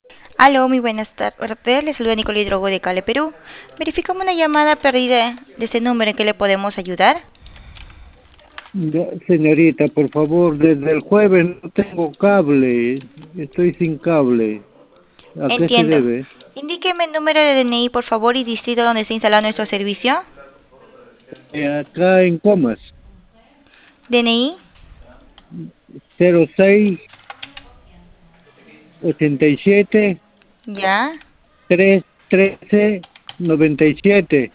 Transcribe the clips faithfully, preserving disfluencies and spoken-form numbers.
Aló, muy buenas tardes. Les saluda Nicole Hidrogo de Cale, Perú. Verificamos una llamada perdida de este número. ¿En qué le podemos ayudar? Ya, señorita, por favor, desde el jueves no tengo cable, estoy sin cable. ¿A qué se Entiendo. debe? Indíqueme el número de D N I, por favor, y distrito donde está instalado nuestro servicio. Eh, acá en Comas, D N I, cero seis ochenta y siete ya. tres trece noventa y siete.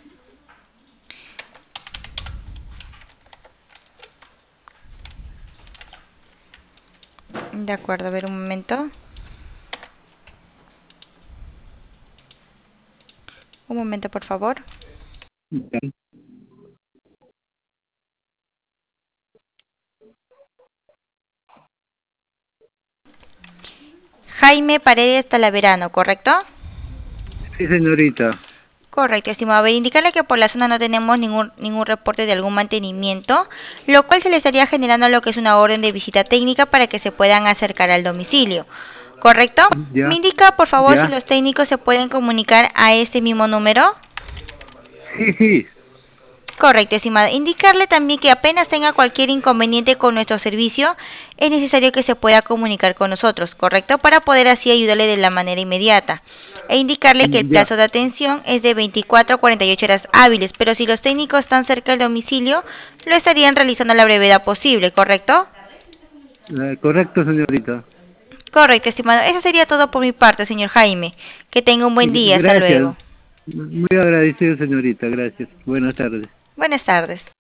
De acuerdo, a ver un momento. Un momento, por favor. Jaime Paredes Talaverano, ¿correcto? Sí, señorita. Correcto, estimado. A ver, indicarle que por la zona no tenemos ningún, ningún reporte de algún mantenimiento, lo cual se le estaría generando lo que es una orden de visita técnica para que se puedan acercar al domicilio. ¿Correcto? ¿Me Ya, indica, por favor, si ya. los técnicos se pueden comunicar a este mismo número? Sí, sí. Correcto, estimada. Indicarle también que apenas tenga cualquier inconveniente con nuestro servicio, es necesario que se pueda comunicar con nosotros, ¿correcto? Para poder así ayudarle de la manera inmediata. E indicarle que el Ya. plazo de atención es de veinticuatro a cuarenta y ocho horas hábiles, pero si los técnicos están cerca del domicilio, lo estarían realizando a la brevedad posible, ¿correcto? Eh, correcto, señorita. Correcto, estimado. Eso sería todo por mi parte, señor Jaime. Que tenga un buen G- día. Hasta Gracias. luego. Muy agradecido, señorita. Gracias. Buenas tardes. Buenas tardes.